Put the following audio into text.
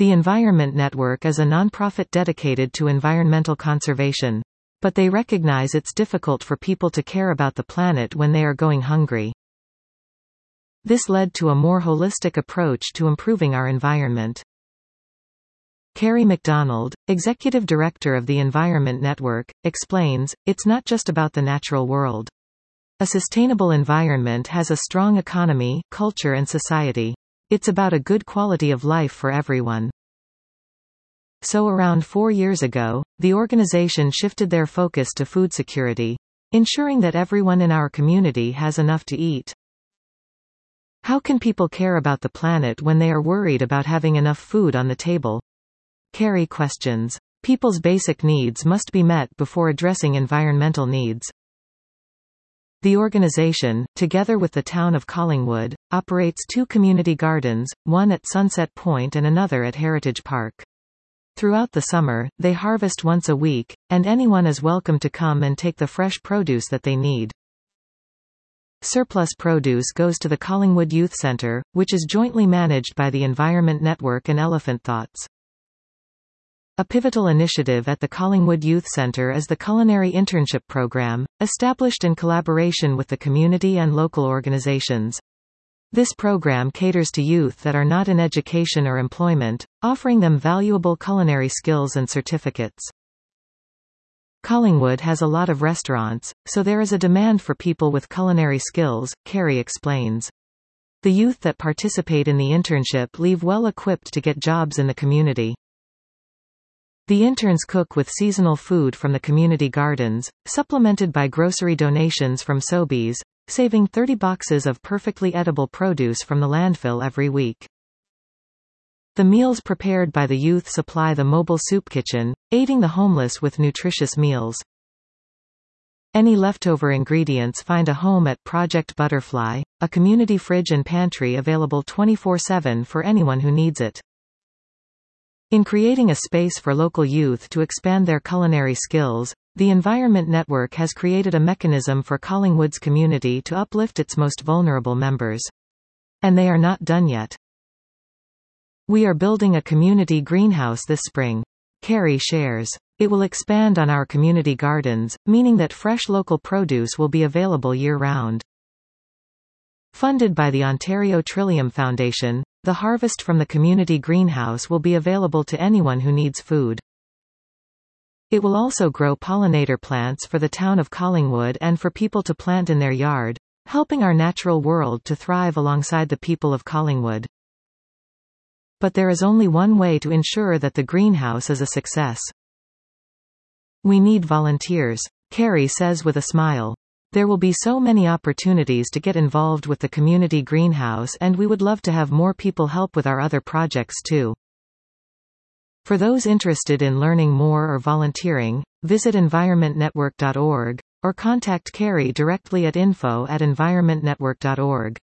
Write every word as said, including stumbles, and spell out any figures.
The Environment Network is a nonprofit dedicated to environmental conservation. But they recognize it's difficult for people to care about the planet when they are going hungry. This led to a more holistic approach to improving our environment. Carrie McDonald, Executive Director of the Environment Network, explains, "It's not just about the natural world. A sustainable environment has a strong economy, culture and society. It's about a good quality of life for everyone." So around four years ago, the organization shifted their focus to food security, ensuring that everyone in our community has enough to eat. How can people care about the planet when they are worried about having enough food on the table? Carrie questions. People's basic needs must be met before addressing environmental needs. The organization, together with the town of Collingwood, operates two community gardens, one at Sunset Point and another at Heritage Park. Throughout the summer, they harvest once a week, and anyone is welcome to come and take the fresh produce that they need. Surplus produce goes to the Collingwood Youth Centre, which is jointly managed by the Environment Network and Elephant Thoughts. A pivotal initiative at the Collingwood Youth Centre is the Culinary Internship Program, established in collaboration with the community and local organizations. This program caters to youth that are not in education or employment, offering them valuable culinary skills and certificates. Collingwood has a lot of restaurants, so there is a demand for people with culinary skills, Carrie explains. The youth that participate in the internship leave well equipped to get jobs in the community. The interns cook with seasonal food from the community gardens, supplemented by grocery donations from Sobeys, saving thirty boxes of perfectly edible produce from the landfill every week. The meals prepared by the youth supply the mobile soup kitchen, aiding the homeless with nutritious meals. Any leftover ingredients find a home at Project Butterfly, a community fridge and pantry available twenty-four seven for anyone who needs it. In creating a space for local youth to expand their culinary skills, the Environment Network has created a mechanism for Collingwood's community to uplift its most vulnerable members. And they are not done yet. We are building a community greenhouse this spring. Carrie shares. It will expand on our community gardens, meaning that fresh local produce will be available year-round. Funded by the Ontario Trillium Foundation, the harvest from the community greenhouse will be available to anyone who needs food. It will also grow pollinator plants for the town of Collingwood and for people to plant in their yard, helping our natural world to thrive alongside the people of Collingwood. But there is only one way to ensure that the greenhouse is a success. We need volunteers, Carrie says with a smile. There will be so many opportunities to get involved with the community greenhouse, and we would love to have more people help with our other projects too. For those interested in learning more or volunteering, visit environment network dot org, or contact Carrie directly at info at environment network dot org.